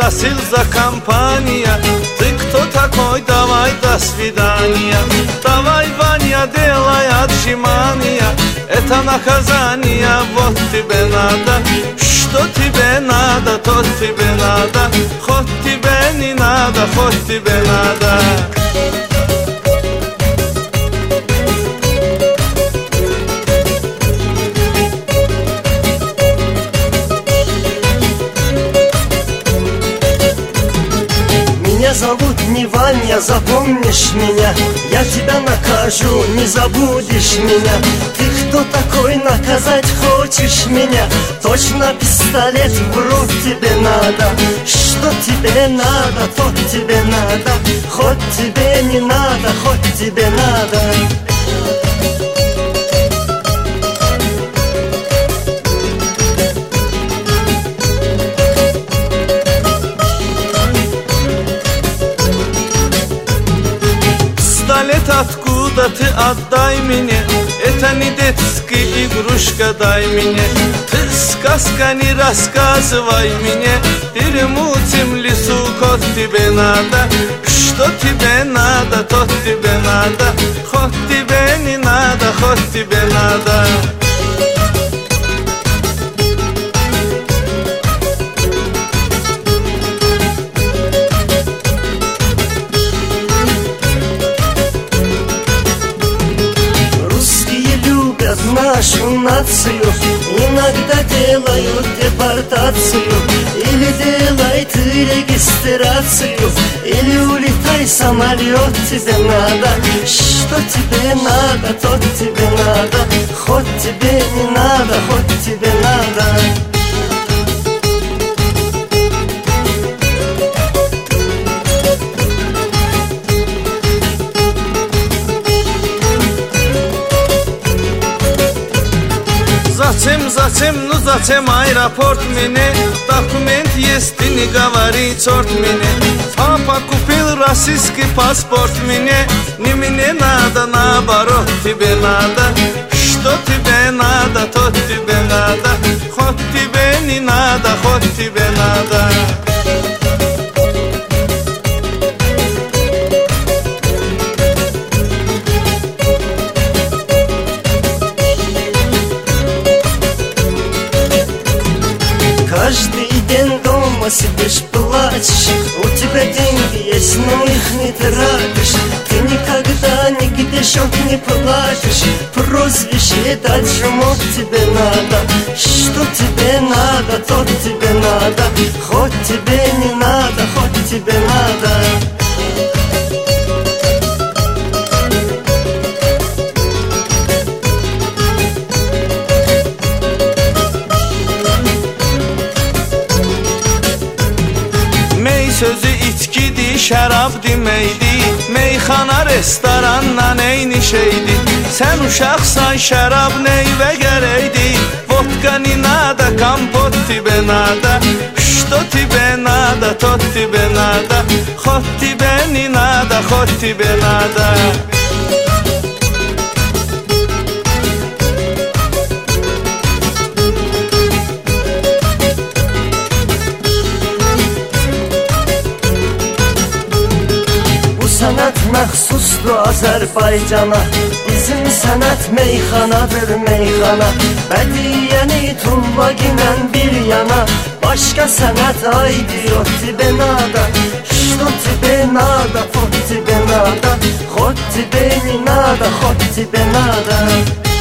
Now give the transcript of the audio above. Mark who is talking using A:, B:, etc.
A: просил за компания. Ты кто такой, давай до свидания. Давай, Ваня, делай отжимания. Это наказание, вот тебе надо. Что тебе надо, то тебе надо. Хоть тебе не надо, хоть тебе надо.
B: Меня зовут не Ваня, запомнишь меня? Я тебя накажу, не забудешь меня. Ты кто такой, наказать хочешь меня? Точно пистолет в рот тебе надо. Что тебе надо, то тебе надо. Хоть тебе не надо, хоть тебе надо.
A: Пистолет откуда ты, отдай мне. Это не детская игрушка, дай мне. Ты сказка не рассказывай мне. В дремучем лесу кот тебе надо. Что тебе надо, то тебе надо. Хоть тебе не надо, хоть тебе надо.
B: Нашу нацию иногда делают депортацию. Или делай ты регистрацию, или улетай, самолет тебе надо. Что тебе надо, то тебе надо. Хоть тебе не надо, хоть тебе надо.
A: Зачем аэропорт мне? Документ есть и не говори, черт мне. Папа купил российский паспорт мне. Не мне надо, наоборот тебе надо. Что тебе надо, то тебе надо. Хоть тебе не надо, хоть тебе надо.
B: Каждый день дома сидишь, плачешь. У тебя деньги есть, но их не тратишь. Ты никогда нигде счет не платишь. Прозвище дать жмот тебе надо. Что тебе надо, то тебе надо. Хоть тебе не надо, хоть тебе надо.
A: Sözü içkidir, şərab deməkdir. Meyxana, restorandan eyni şeydir. Sən uşaqsan, şərab neyvə gərəkdir. Vodka ni nada, kompot тебе надо. Что тебе надо, то тебе надо. Хоть тебе не надо, хоть тебе надо.
B: Sanat məxsusdur Azərbaycana. Bizim sənət meyxanadır, meyxana. Bədiyəni tumbaq ilə bir yana. Başqa sənət aydiyor тебе надо. Что тебе надо, вот тебе надо. Хоть тебе не надо, хоть тебе надо.